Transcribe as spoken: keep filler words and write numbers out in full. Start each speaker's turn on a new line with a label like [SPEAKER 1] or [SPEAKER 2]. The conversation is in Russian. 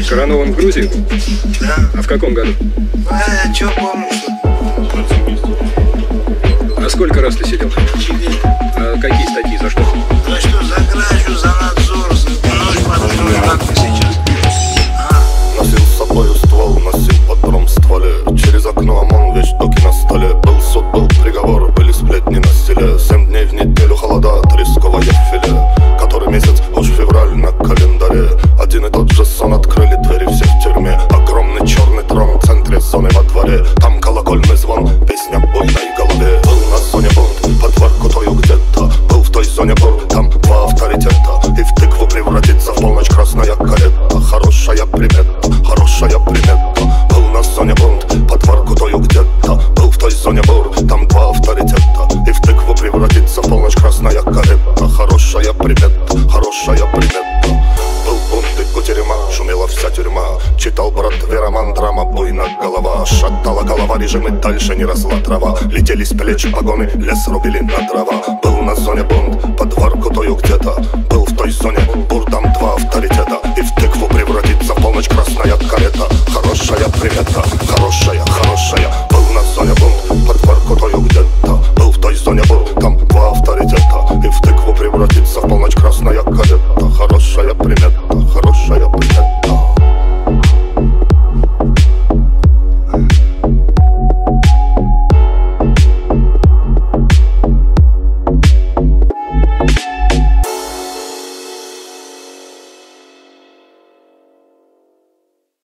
[SPEAKER 1] Коронован в Грузии?
[SPEAKER 2] Да.
[SPEAKER 1] А в каком году?
[SPEAKER 2] А, чё помню, что...
[SPEAKER 1] А сколько раз ты сидел?
[SPEAKER 2] Четыре.
[SPEAKER 1] А какие статьи, за что?
[SPEAKER 2] За что? За кражу, за надзор, за нож под нож, как ты сейчас. А?
[SPEAKER 3] Носил с собою ствол, носил патрон в стволе. Через окно ОМОН, вещдоки на столе. Был суд, был приговор, были сплетни на стиле. Семь дней в неделю холода, тресковое филе. Который месяц, уж февраль на календаре. Один и тот же сон, открыли двери, все в тюрьме. Огромный черный трон в центре зоны во дворе. Там колокольный звон, песня в буйной голове. Был на зоне бунт, под Воркутою где-то. Был в той зоне бур, там два авторитета. И в тыкву превратится в полночь красная карета. Хорошая примета, хорошая примета. Был на зоне бунт, под Воркутою где-то. Был в той зоне бур, там два авторитета. И в тыкву превратится в полночь красная карета. Хорошая примета, хорошая примета. Был бунт и кутерьма, шумела вся тюрьма. Читал брат роман, драма, буйна голова. Шатала голова, режим и дальше не росла трава. Летели с плеч погоны, лес рубили на дрова. Был на зоне бунт, под Воркутою где-то. Был в той зоне бур, там два авторитета. И в тыкву превратится в полночь красная карета. Хорошая примета, хорошая, хорошая